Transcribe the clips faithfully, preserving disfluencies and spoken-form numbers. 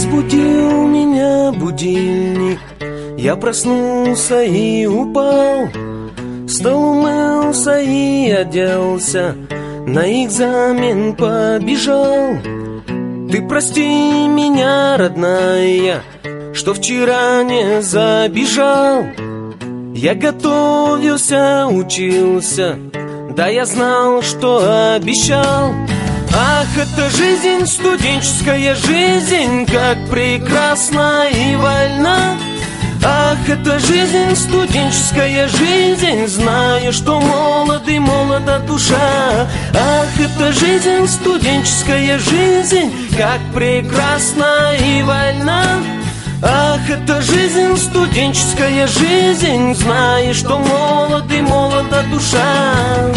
Разбудил меня будильник, я проснулся и упал. Встал, умылся и оделся, на экзамен побежал. Ты прости меня, родная, что вчера не забежал. Я готовился, учился, да я знал, что обещал. Ах, это жизнь, студенческая жизнь, как прекрасна и вольна. Ах, это жизнь, студенческая жизнь, знаю, что молод и молода душа. Ах, это жизнь, студенческая жизнь, как прекрасна и вольна. Ах, это жизнь, студенческая жизнь, знаю, что молод и молода душа.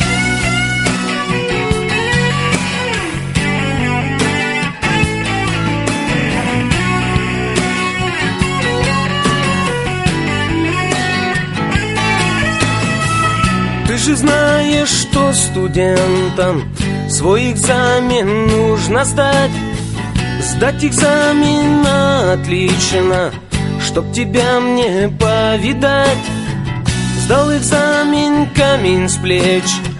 Ты же знаешь, что студентам свой экзамен нужно сдать. Сдать экзамен отлично, чтоб тебя мне повидать. Сдал экзамен, камень с плеч,